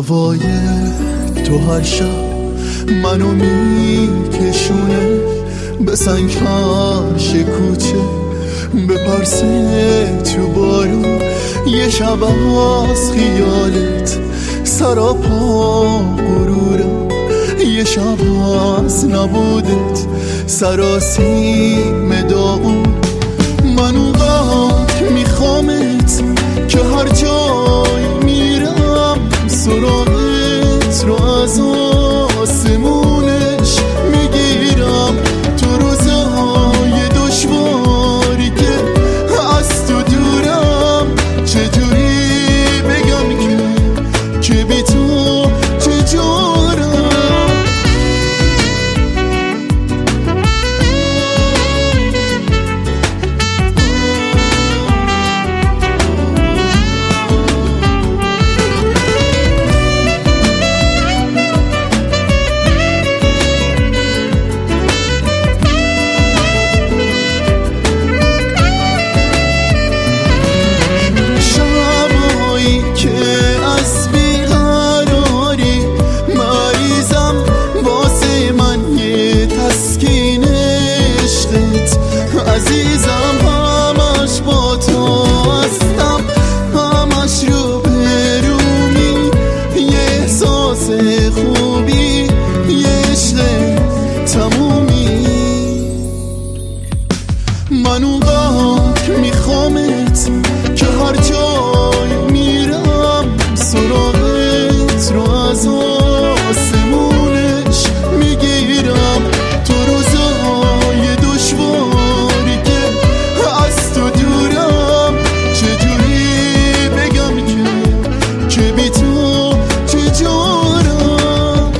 هوای تو هر شب منو میکشونه به سنگ فرش کوچه، به پرسه تو بارون. یه شب از خیالت سراپا غرورم، یه شب از نبودت سراسیم داغون. من اونقدر میخوامت که هر جای میرم سراغت رو از آسمونش میگیرم. تو روزهای دشواری که از تو دورم چجوری بگم که بی تو چجورم. عزیزم همش با تو هستم، همش رو برومی. یه احساس خوبی، یه عشق تمومی. من اونقدر میخوامت که هر جای میرم سراغت رو از آسمونش میگیرم. تو روزهای دشواری که از تو دورم چجوری بگم که بی تو چجورم.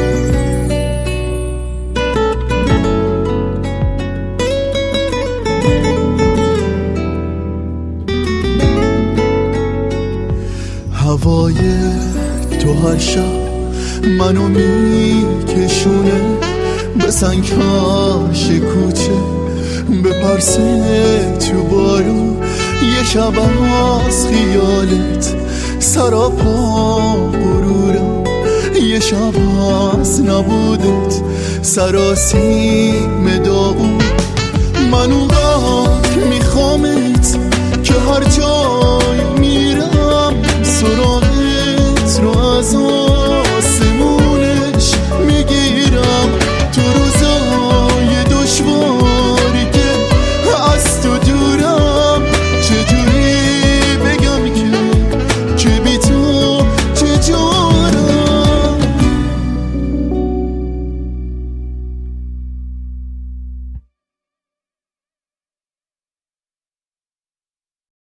هوای تو هر شب منو میکشونه به سنگ فرش کوچه، به پرسه تو بارون. یه شب از خیالت سراپا غرورم، یه شب از نبودت سراسیم داغون. من اونقدر میخوامت که هر جا